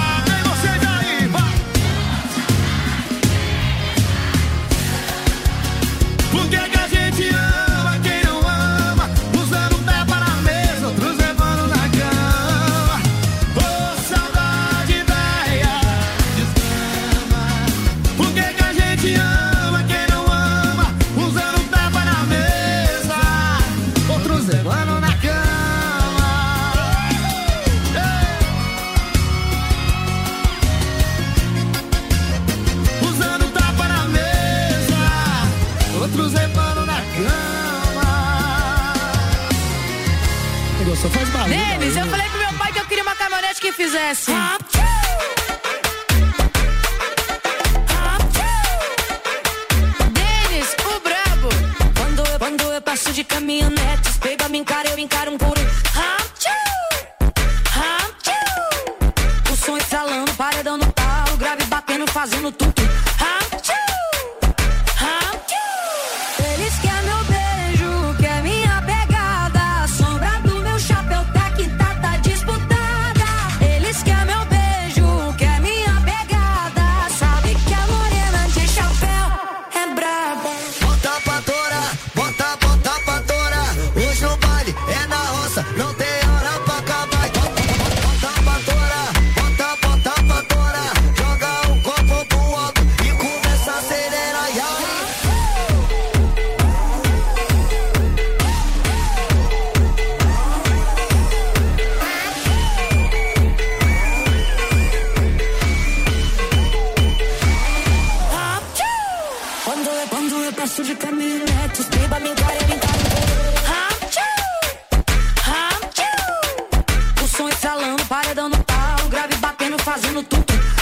Speaker 12: Por que a gente ama quem não ama? Usando o pé para a mesa, outros levando na cama. Oh, saudade velha, descama. Por que a gente ama quem não ama? Usando o pé para a mesa, outros levando na cama.
Speaker 5: Denis, eu falei pro meu pai que eu queria uma caminhonete que fizesse. Denis, o brabo. Quando eu passo de caminhonete, os peiba me encara, eu encaro um couro. O som estralando, paredão no talo, grave batendo, fazendo tudo. Eles querem meu beijo, quer minha pegada. A sombra do meu chapéu tá disputada. Eles querem meu beijo, quer minha pegada. Sabe que a morena de chapéu é braba.
Speaker 12: Bota pra torar, bota pra torar. Hoje no baile é na roça, não tem hora pra acabar. Bota pra torar, bota pra torar. Joga o copo pro alto e começa a acelerar.
Speaker 5: Quando eu passo de caminhonete, os peiba me encara, eu encaro um o som estralando, paredão no talo, grave batendo, fazendo tudo.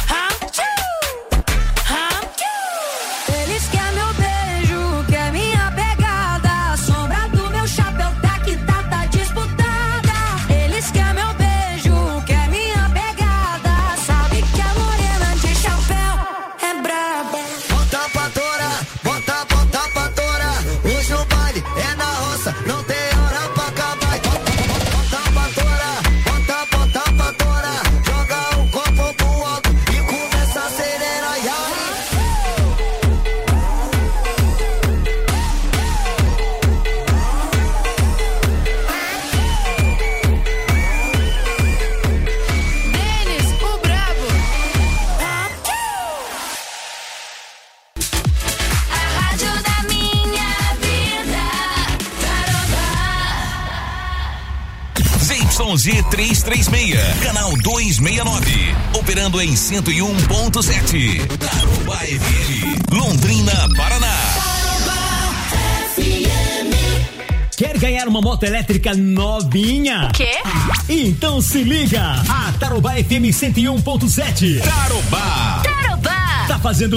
Speaker 5: Eles querem meu beijo, quer minha pegada. A sombra do meu chapéu tá disputada. Eles querem meu beijo, quer minha pegada. Sabe que a morena de chapéu é braba.
Speaker 12: Bota pra torar, bota pra torar. Hoje no baile é na roça, não tem hora pra acabar. Bota pra torar, bota pra torar. Joga o copo pro alto e começa a acelerar.
Speaker 5: Denis, o brabo.
Speaker 7: A rádio da minha vida.
Speaker 6: ZYZ 336, canal 269, operando em 101.7. Tarobá FM, Londrina, Paraná.
Speaker 1: Quer ganhar uma moto elétrica novinha?
Speaker 5: Quê?
Speaker 1: Então se liga, a Tarobá FM 101.7.
Speaker 6: Tarobá
Speaker 1: Tá fazendo